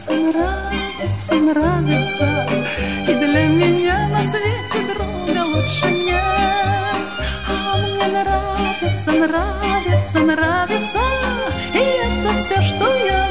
нравится, нравится, и для меня на свете друга лучше нет. А мне нравится, нравится, нравится, и это все, что я